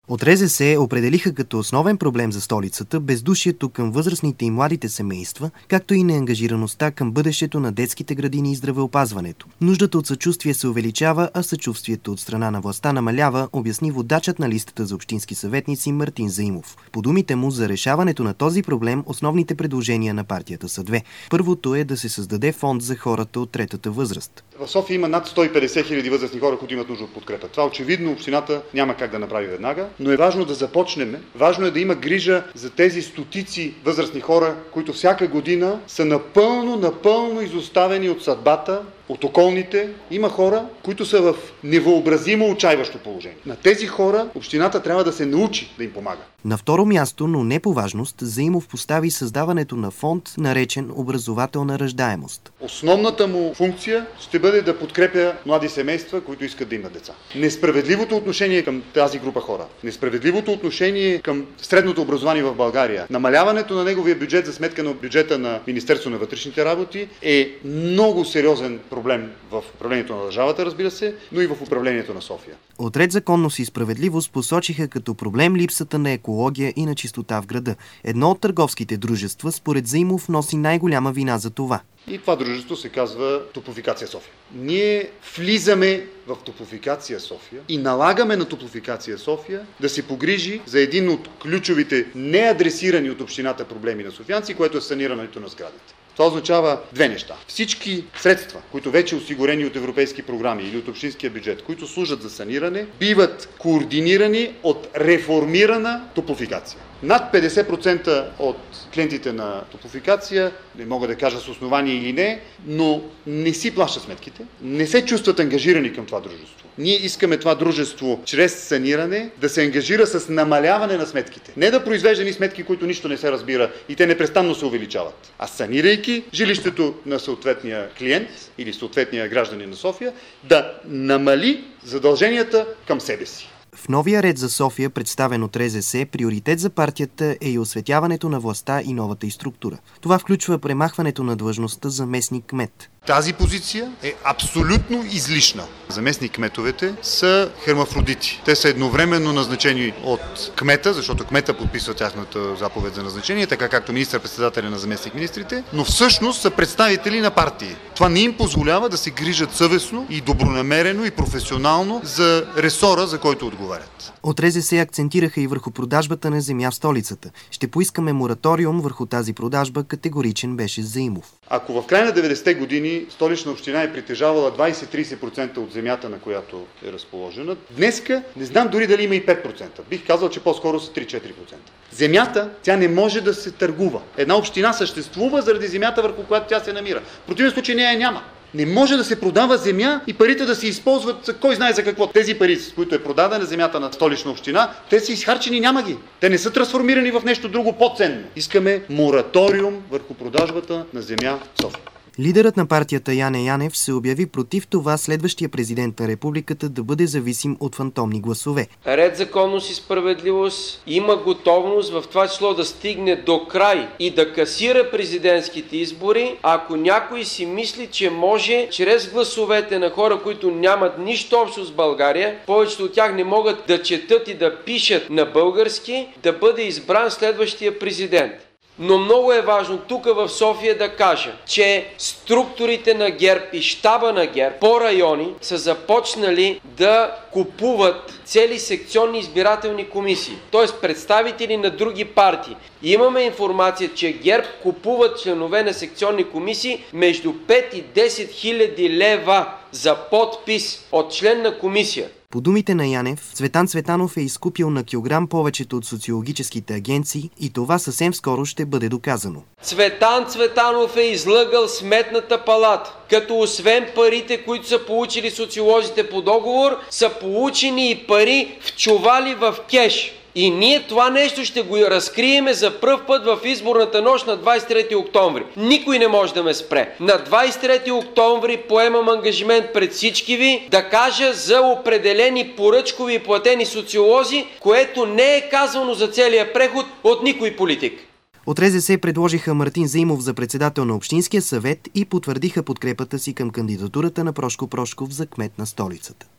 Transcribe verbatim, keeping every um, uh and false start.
От РЗС определиха като основен проблем за столицата бездушието към възрастните и младите семейства, както и неангажираността към бъдещето на детските градини и здравеопазването. Нуждата от съчувствие се увеличава, а съчувствието от страна на властта намалява, обясни водачът на листата за общински съветници Мартин Заимов. По думите му, за решаването на този проблем основните предложения на партията са две. Първото е да се създаде фонд за хората от третата възраст. В София има над сто и петдесет хиляди възрастни хора, които имат нужда от подкрепа. Това очевидно общината няма как да направи веднага, но е важно да започнем. Важно е да има грижа за тези стотици възрастни хора, които всяка година са напълно, напълно изоставени от съдбата, от околните. Има хора, които са в невъобразимо отчайващо положение. На тези хора общината трябва да се научи да им помага. На второ място, но не по важност, Заимов постави създаването на фонд, наречен образователна раждаемост. Основната му функция ще бъде да подкрепя млади семейства, които искат да имат деца. Несправедливото отношение към тази група хора, несправедливото отношение към средното образование в България, намаляването на неговия бюджет за сметка на бюджета на Министерството на вътрешните работи е много сериозен проблем в управлението на държавата, разбира се, но и в управлението на София. От Ред, законност и справедливост посочиха като проблем липсата на екология и на чистота в града. Едно от търговските дружества, според Заимов, носи най-голяма вина за това. И това дружество се казва Топлофикация София. Ние влизаме в Топлофикация София и налагаме на Топлофикация София да се погрижи за един от ключовите неадресирани от общината проблеми на софиянци, което е санирането на сградите. Това означава две неща. Всички средства, които вече осигурени от европейски програми или от общинския бюджет, които служат за саниране, биват координирани от реформирана Топлофикация. Над петдесет процента от клиентите на Топлофикация, не мога да кажа с основание или не, но не си плащат сметките, не се чувстват ангажирани към това дружество. Ние искаме това дружество чрез саниране да се ангажира с намаляване на сметките. Не да произвежда ни сметки, които нищо не се разбира и те непрестанно се увеличават, а санирайки жилището на съответния клиент или съответния гражданин на София, да намали задълженията към себе си. В новия ред за София, представен от РЗС, приоритет за партията е и осветяването на властта и новата й структура. Това включва премахването на длъжността заместник-кмет. Тази позиция е абсолютно излишна. Заместник-кметовете са хермафродити. Те са едновременно назначени от кмета, защото кмета подписва тяхната заповед за назначение, така както министър-председателя на заместник-министрите, но всъщност са представители на партии. Това не им позволява да се грижат съвестно и добронамерено и професионално за ресора, за който отговарят. От РЗС акцентираха и върху продажбата на земя в столицата. Ще поискаме мораториум върху тази продажба, категоричен беше Заимов. Ако в края на деветдесетте години Столична община е притежавала двайсет до трийсет процента от земята, на която е разположена, днеска не знам дори дали има и пет процента. Бих казал, че по-скоро са три до четири процента. Земята, тя не може да се търгува. Една община съществува заради земята, върху която тя се намира. В противен случай нея няма. Не може да се продава земя и парите да се използват кой знае за какво. Тези пари, с които е продадена земята на Столична община, те са изхарчени, няма ги. Те не са трансформирани в нещо друго по-ценно. Искаме мораториум върху продажбата на земя в София. Лидерът на партията Яне Янев се обяви против това следващия президент на републиката да бъде зависим от фантомни гласове. Ред, законност и справедливост има готовност в това число да стигне до край и да касира президентските избори, ако някой си мисли, че може чрез гласовете на хора, които нямат нищо общо с България, повечето от тях не могат да четат и да пишат на български, да бъде избран следващия президент. Но много е важно тук в София да кажа, че структурите на ГЕРБ и щаба на ГЕРБ по райони са започнали да купуват цели секционни избирателни комисии, т.е. представители на други партии. И имаме информация, че ГЕРБ купуват членове на секционни комисии между пет и десет хиляди лева за подпис от член на комисия. По думите на Янев, Цветан Цветанов е изкупил на килограм повечето от социологическите агенции и това съвсем скоро ще бъде доказано. Цветан Цветанов е излъгал Сметната палата, като освен парите, които са получили социолозите по договор, са получени и пари в чували в кеш. И ние това нещо ще го разкриеме за пръв път в изборната нощ на двайсет и трети октомври. Никой не може да ме спре. На двайсет и трети октомври поемам ангажимент пред всички ви да кажа за определени поръчкови и платени социолози, което не е казано за целия преход от никой политик. От РЗС предложиха Мартин Заимов за председател на Общинския съвет и потвърдиха подкрепата си към кандидатурата на Прошко Прошков за кмет на столицата.